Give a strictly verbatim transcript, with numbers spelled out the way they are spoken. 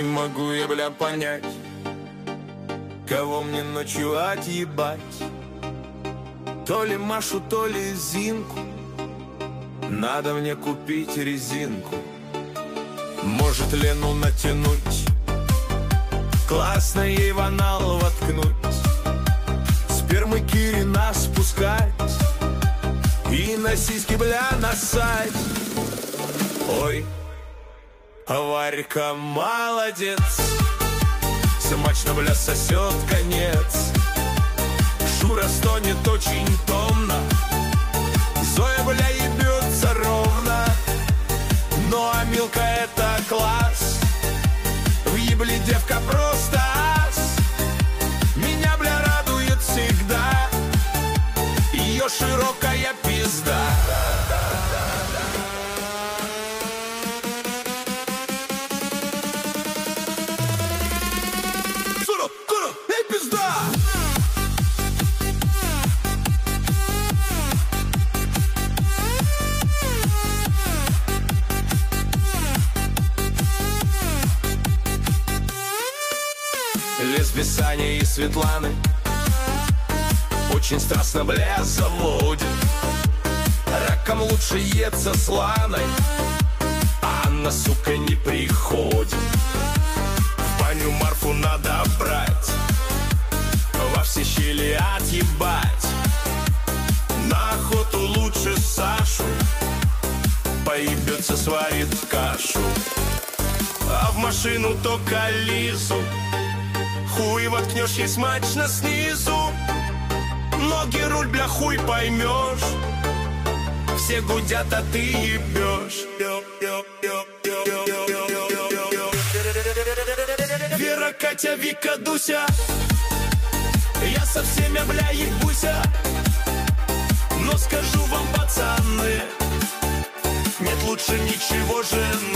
Не могу я, бля, понять, кого мне ночью отъебать. То ли Машу, то ли Зинку. Надо мне купить резинку. Может, Лену натянуть, классно ей в анал воткнуть, спермы Кирина спускать и на сиськи, бля, насать. Ой, Варька молодец, смачно, бля, сосет конец. Шура стонет очень томно, Зоя, бля, ебется ровно. Ну а Милка это класс, в ебле девка просто ас. Меня, бля, радует всегда ее широкая пизда. Сура, сура, эй, пизда! Лесбисания и Светланы очень страстно, бля, заводит. Раком лучше ется с Ланой, а Анна, сука, не приходит. В баню Марфу надо брать, во все щели отъебать. На охоту лучше Сашу, поебется, сварит кашу. А в машину только Лизу, хуй воткнешь ей смачно снизу. Ноги, руль, бля, хуй поймешь. Все гудят, а ты ебешь. Вера, Катя, Вика, Дуся, я со всеми, бля, ебуся. Но скажу вам, пацаны, нет лучше ничего жены.